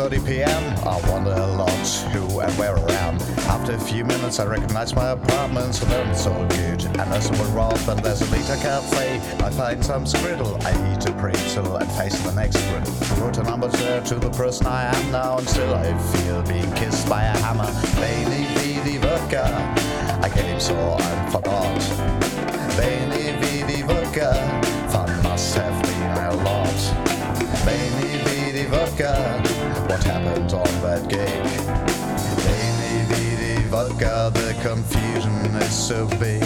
3:30 p.m. I wonder a lot who and where I am. After a few minutes I recognize my apartment, so then it's all good. And as I would rob and there's a Lita cafe, I find some scriddle, I eat a pretzel and face the next riddle. Wrote a number to the person I am now, and still I feel being kissed by a hammer. Veni vidi vodka, I came so I forgot. Veni vidi vodka, fun must have been a lot. Veni vidi vodka, what happened on that gig? Veni vidi vodka, the confusion is so big.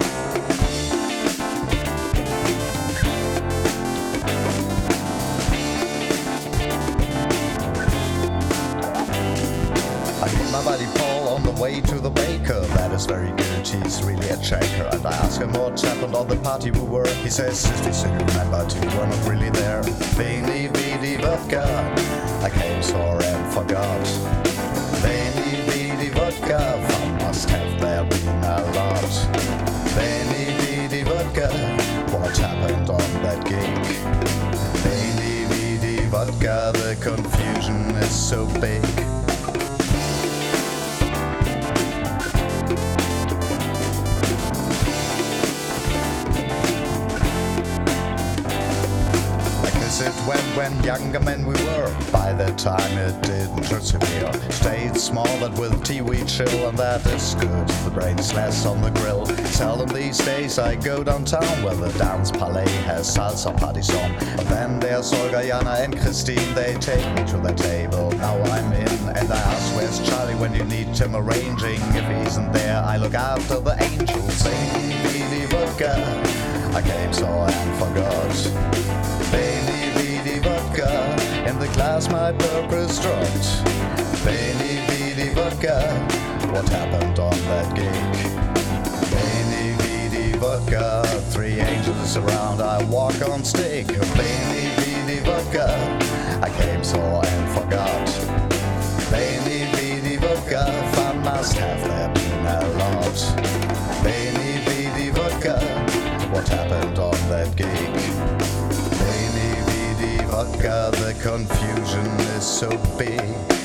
I meet my buddy Paul on the way to the baker. That is very good, he's really a checker. And I ask him what happened on the party we were. He says, if you still remember, you were not really there. Veni vidi vodka, I came sore and forgot. Veni vidi vodka, fun must have there been a lot. Veni vidi vodka, what happened on that gig? Veni vidi vodka, the confusion is so big. It when younger men we were. By that time it didn't hurt severe. Stayed small but with tea we chill, and that is good. The brain's less on the grill. Seldom these days I go downtown where the dance palais has salsa parties on. But then there's Olga, Jana and Christine. They take me to the table. Now I'm in and I ask where's Charlie when you need him arranging. If he isn't there I look after the angels. Veni vidi vodka, I came so and forgot. Veni vidi vodka, in the glass my purpose dropped. Veni vidi vodka, what happened on that gig? Veni vidi vodka, three angels around, I walk on stick. Veni vidi vodka, I came so and forgot. Veni vidi vodka, fun must have there been a lot. Veni vidi vodka, what happened on that gig? Veni vidi vodka, the confusion is so big.